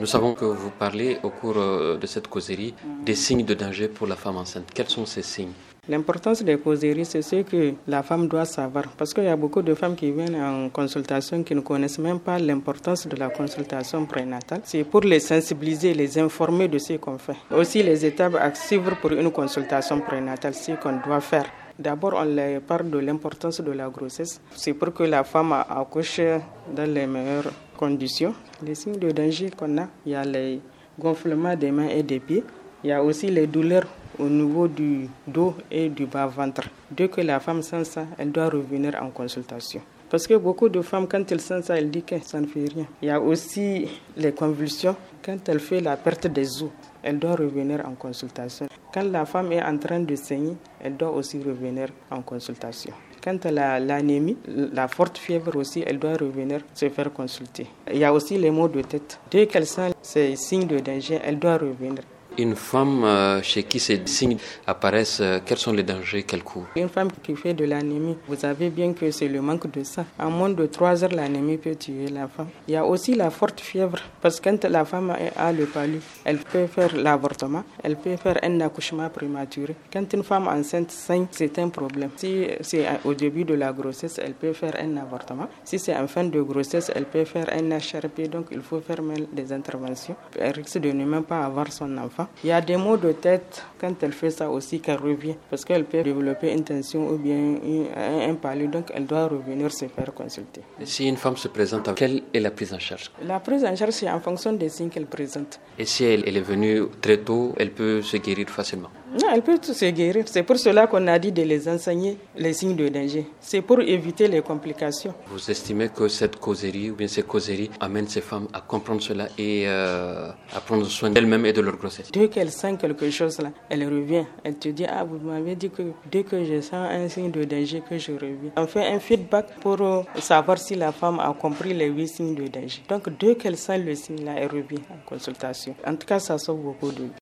Nous savons que vous parlez au cours de cette causerie des signes de danger pour la femme enceinte. Quels sont ces signes? L'importance des causeries, c'est ce que la femme doit savoir. Parce qu'il y a beaucoup de femmes qui viennent en consultation qui ne connaissent même pas l'importance de la consultation prénatale. C'est pour les sensibiliser, les informer de ce qu'on fait. Aussi les étapes à suivre pour une consultation prénatale, ce qu'on doit faire. D'abord, on leur parle de l'importance de la grossesse. C'est pour que la femme accouche dans les meilleures conditions. Les signes de danger qu'on a, il y a les gonflements des mains et des pieds. Il y a aussi les douleurs au niveau du dos et du bas-ventre. Dès que la femme sent ça, elle doit revenir en consultation. Parce que beaucoup de femmes, quand elles sentent ça, elles disent que ça ne fait rien. Il y a aussi les convulsions. Quand elle fait la perte des os, elle doit revenir en consultation. Quand la femme est en train de saigner, elle doit aussi revenir en consultation. Quand elle a l'anémie, la forte fièvre aussi, elle doit revenir se faire consulter. Il y a aussi les maux de tête. Dès qu'elle sent ces signes de danger, elle doit revenir. Une femme chez qui ces signes apparaissent, quels sont les dangers qu'elle court? Une femme qui fait de l'anémie, vous savez bien que c'est le manque de sang. En moins de 3 heures, l'anémie peut tuer la femme. Il y a aussi la forte fièvre, parce que quand la femme a le palu, elle peut faire l'avortement, elle peut faire un accouchement prématuré. Quand une femme enceinte saigne, c'est un problème. Si c'est au début de la grossesse, elle peut faire un avortement. Si c'est en fin de grossesse, elle peut faire un HRP, donc il faut faire des interventions. Elle risque de ne même pas avoir son enfant. Il y a des maux de tête quand elle fait ça aussi qu'elle revient parce qu'elle peut développer une tension ou bien un palu, donc elle doit revenir se faire consulter. Si une femme se présente, quelle est la prise en charge? La prise en charge, c'est en fonction des signes qu'elle présente. Et si elle est venue très tôt, elle peut se guérir facilement? Non, elle peut se guérir. C'est pour cela qu'on a dit de les enseigner les signes de danger. C'est pour éviter les complications. Vous estimez que cette causerie ou bien ces causeries amènent ces femmes à comprendre cela et à prendre soin d'elles-mêmes et de leur grossesse? Dès qu'elle sent quelque chose là, elle revient. Elle te dit, vous m'avez dit que dès que je sens un signe de danger, que je reviens. On fait un feedback pour savoir si la femme a compris les 8 signes de danger. Donc dès qu'elle sent le signe là, elle revient en consultation. En tout cas, ça sauve beaucoup de vies.